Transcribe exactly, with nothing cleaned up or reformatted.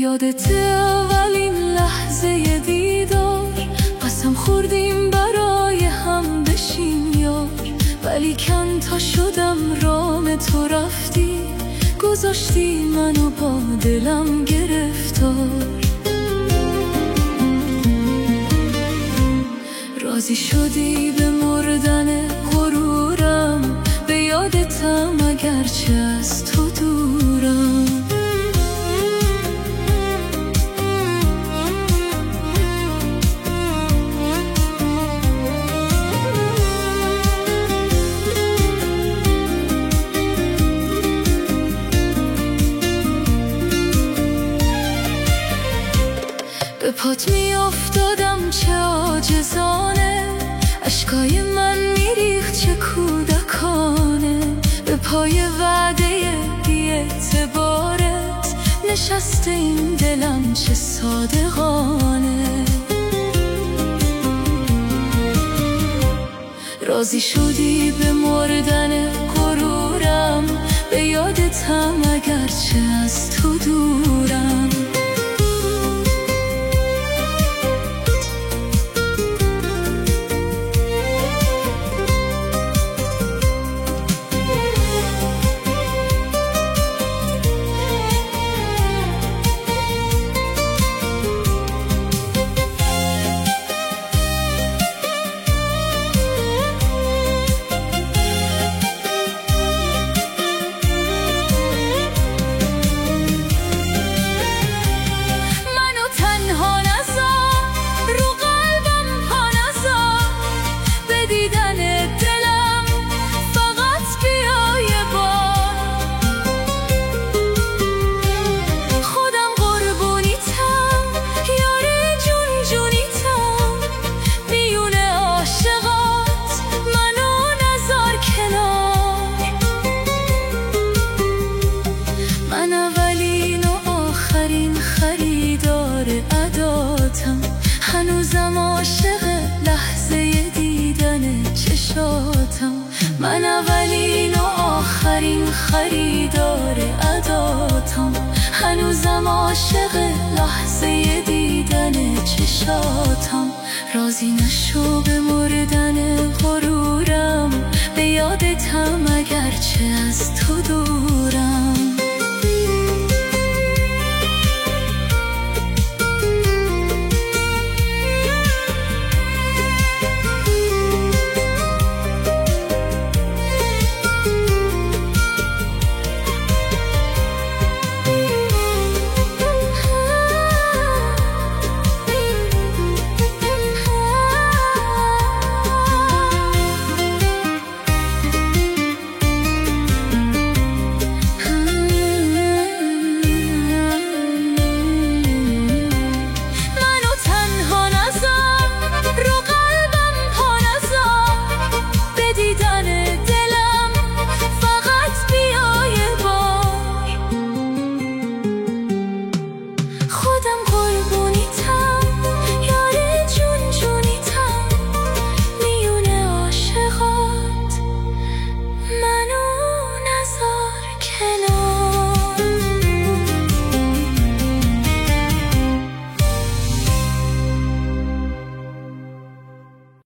یادت اولین لحظه دیدار، قسم خوردیم برای هم بشیم یار، ولی کن تا شدم رام تو رفتی، گذاشتی منو با دلم گرفتار. راضی شدی به مردن غرورم، به یادتم اگرچه از تو دورم. به پات می افتادم چه عاجزانه، اشکای من میریخت چه کودکانه. به پای وعده بی اعتبارت نشسته این دلم چه صادقانه. راضی شدی به مردن غرورم، به یادتم اگرچه از تو دورم. من اولین و آخرین خریدار عداتم، هنوزم عاشق لحظه دیدن چشاتم. من اولین و آخرین خریدار عداتم، هنوزم عاشق لحظه دیدن چشاتم. راضی نشو به مردن غرورم، به یادتم اگرچه از تو دورم.